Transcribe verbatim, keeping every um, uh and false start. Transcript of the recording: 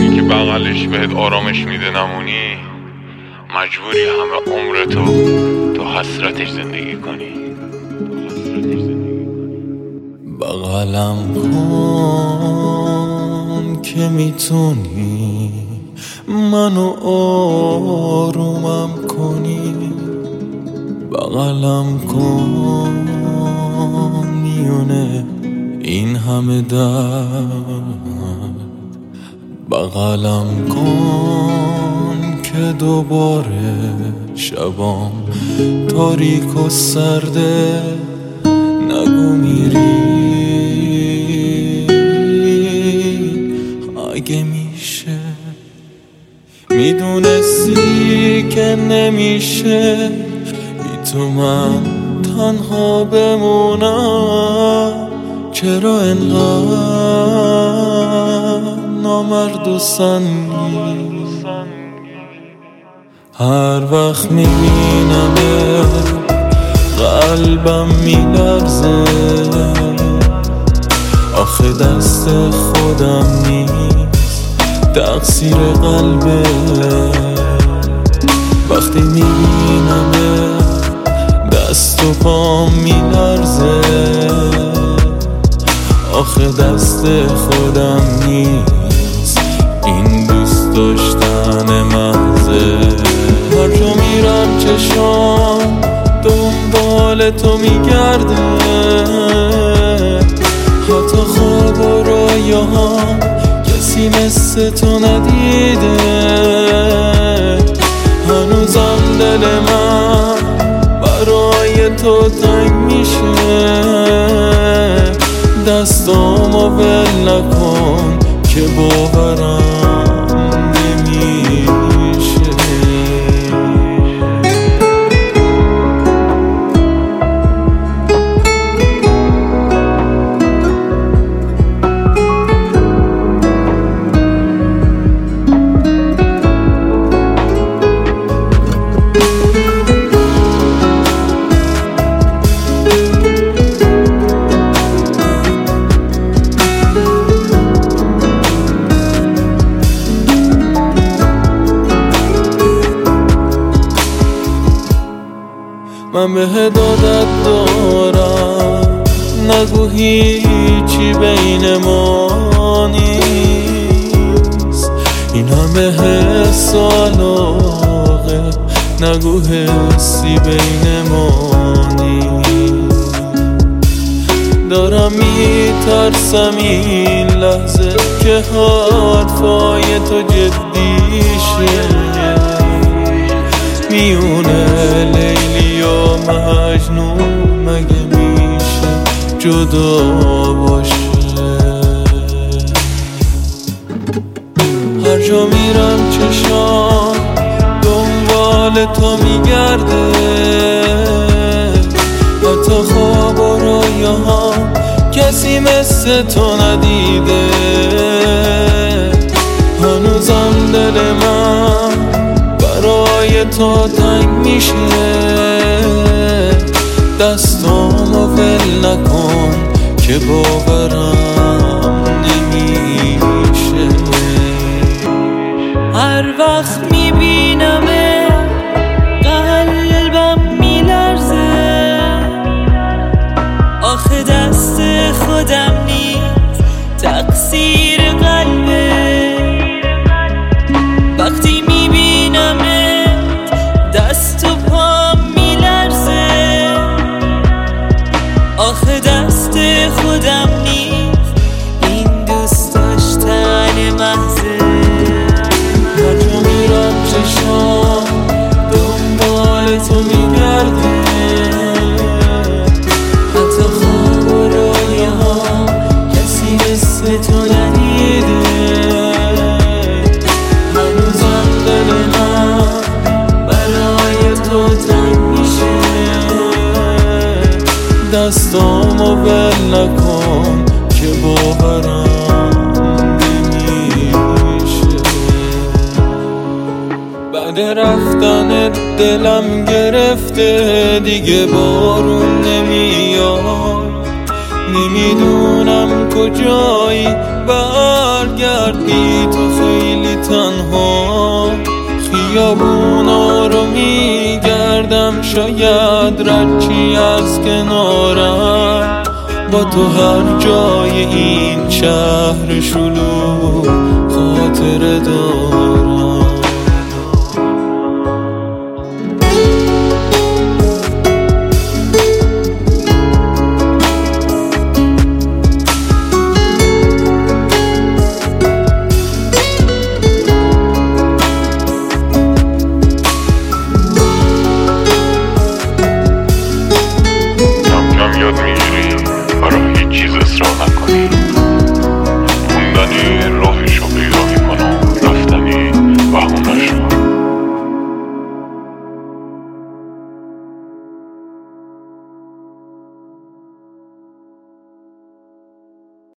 اونی که بغلش بهت آرامش میده نمونی، مجبوری همه عمرتو تو حسرتش زندگی کنی. بغلم کن که میتونی منو آرومم کنی. بغلم کن میونه این همه درد. بغلم کن که دوباره شبام تاریک و سرده. نگو میری اگه میشه، میدونستی که نمیشه بی تو من تنها بمونم. چرا انقدر نامرد و سنگی؟ هر وقت میبینمه قلبم میلرزه. آخه دست خودم نیست، تقصیر قلبه. وقتی میبینمه دست و پام میلرزه. آخه دست خودم نیست، این دوست داشتن محضه. هر جا میرم چشام دنبال تو میگرده. حتی خواب و رویاهام کسی مثل تو ندیده. هنوزم دل من برای تو تنگ میشه. دستامو ول نکن که باورم نمیشه. من به عادت دارم، نگو هیچی بین ما نیست. این همه حس و علاقه، نگو حسی بین ما نیست. دارم میترسم این لحظه که حرفای تو جدی شه. میونه لیلی و مجنون مگه میشه جدا باشه؟ هر جا میرم چشام دنبال تو میگرده. حتی خواب و رویاهام کسی مثل تو ندیده. هنوزم دل من برای تو تنگ میشه. دستامو ول نکن که باورم نمیشه. هر وقت میبینمه قلبم میلرزه. آخه دست خودم نیست، تقصیر قلبه. وقتی میبینمت دست و پام میلرزه. آخه دست خودم نیست، این دوست داشتن محضه. هر جا میرم چشام دنبال تو میگرده. حتی خواب و رویاهام کسی مثل تو ندیده. هنوزم دل من برای تو تنگ میشه. دستامو ول نکن که باورم نمیشه. بعد رفتن دلم گرفته دیگه بارون نمیاد. نمیدونم کجایی برگرد بی تو خیلی وقتی تنها خیابونا رو میگردم، شاید رچی از کنارم با تو هر جای این شهر شلوغ خاطره دارم.